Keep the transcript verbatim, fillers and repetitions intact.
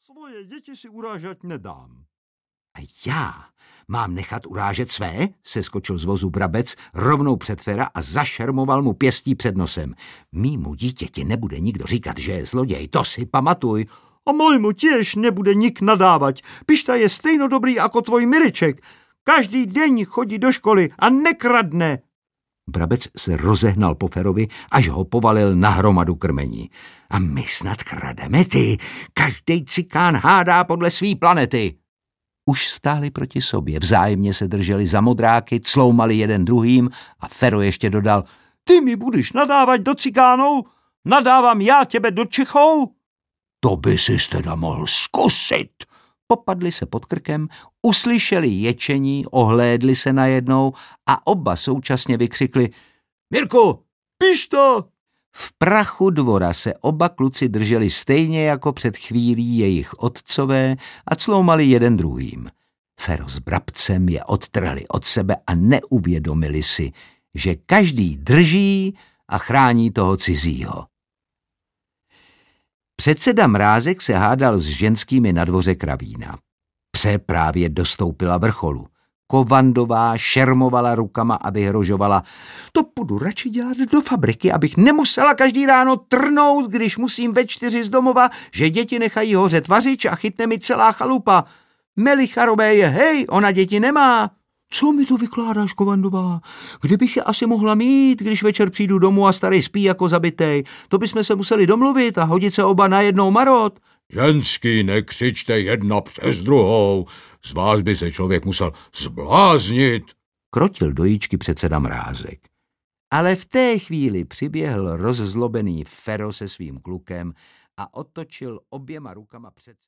Svoje děti si urážet nedám. A já mám nechat urážet své? Seskočil z vozu Brabec rovnou před Fera a zašermoval mu pěstí před nosem. Mýmu dítěti nebude nikdo říkat, že je zloděj, to si pamatuj. A mojmu tiež nebude nik nadávať. Pišta je stejno dobrý jako tvoj Mireček. Každý den chodí do školy a nekradne. Brabec se rozehnal po Ferovi, až ho povalil na hromadu krmení. A my snad krademe, ty? Každej cikán hádá podle svý planety. Už stáli proti sobě, vzájemně se drželi za modráky, cloumali jeden druhým a Fero ještě dodal: Ty mi budeš nadávat do cikánů? Nadávám já tebe do Čechou? To by si teda mohl zkusit. Popadli se pod krkem, uslyšeli ječení, ohlédli se najednou a oba současně vykřikli: Mirku, Pišta! V prachu dvora se oba kluci drželi stejně jako před chvílí jejich otcové a cloumali jeden druhým. Fero s Brabcem je odtrhli od sebe a neuvědomili si, že každý drží a chrání toho cizího. Předseda Mrázek se hádal s ženskými na dvoře Kravína. Pře právě dostoupila vrcholu. Kovandová šermovala rukama a vyhrožovala: To půjdu radši dělat do fabriky, abych nemusela každý ráno trnout, když musím ve čtyři z domova, že děti nechají hořet vařič a chytne mi celá chalupa. Melicharové je hej, ona děti nemá. Co mi to vykládáš, Kovandová? Kde bych je asi mohla mít, když večer přijdu domů a starý spí jako zabitej? To bychom se museli domluvit a hodit se oba na jednou marot. Ženský, nekřičte jedna přes druhou. Z vás by se člověk musel zbláznit. Krotil do jíčky předseda Mrázek. Ale v té chvíli přiběhl rozzlobený Fero se svým klukem a otočil oběma rukama před